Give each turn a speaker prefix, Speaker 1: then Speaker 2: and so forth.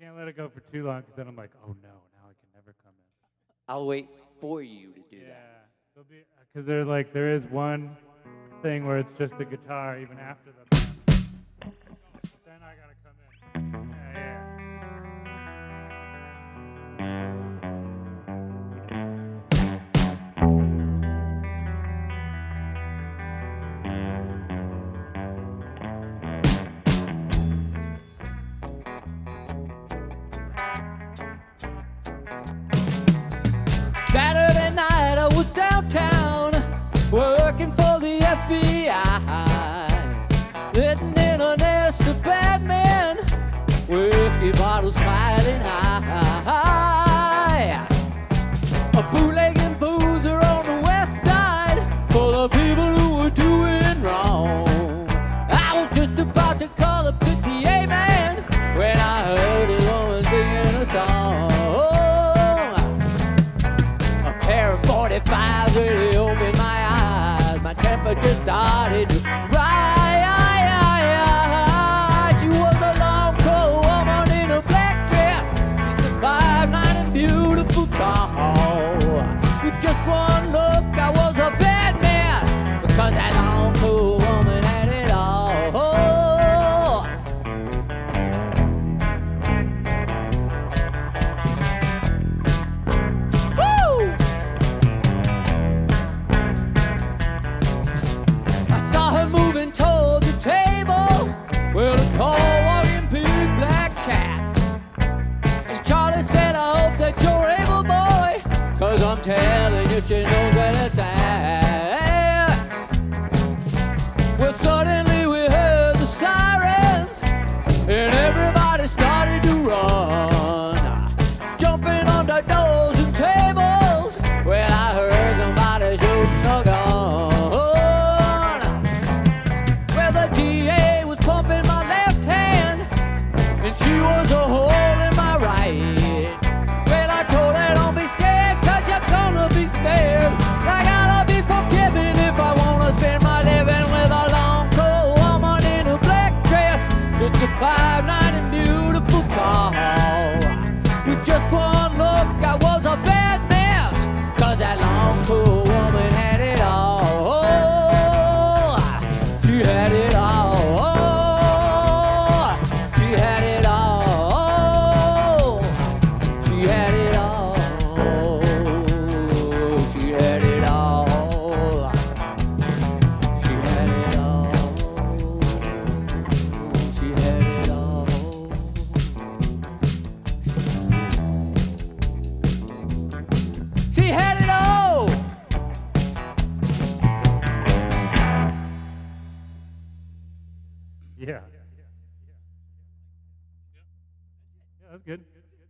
Speaker 1: can't let it go for too long because then I'm like, oh no, now I can never come in.
Speaker 2: I'll wait for you to do that.
Speaker 1: Yeah, because there is one thing where it's just the guitar even after the. Then I gotta come in. Yeah.
Speaker 2: Saturday night I was downtown working for the FBI, letting in a nest of bad men, whiskey bottles piling high. A bootlegging boozer on the west side, full of people who were doing wrong. I was just about to call up the DA man when I heard a woman singing a song. A pair of 45s really opened my eyes. My temperature started to rise. She was a long, cold woman in a black dress, just a 5'9" and beautiful tall. With just one look, I was a bad mess, because that long, cold woman had it all. Woo! I saw her moving toward the table with a tall, walking, big black cat. And Charlie said, I hope that you're able, boy, 'cause I'm telling you, she knows where it's at. Well, suddenly we heard the sirens, and everybody started to run, jumping under doors and tables. Well, I heard somebody shooting a gun. Well, the DA was pumping my left hand, and she was a hole in my right. Well, I told her, don't be scared, 'cause you're gonna be spared. I gotta be forgiven if I wanna spend my living with a long, cold woman in a black dress, just a 5'9" and beautiful tall. With just one look, I was a bad mess, 'cause that long, cold woman had it all. She had it all. She had it all. She had it all. She had it all. She had it all. She had it all. She had it all.
Speaker 1: Yeah. Yeah, that's good.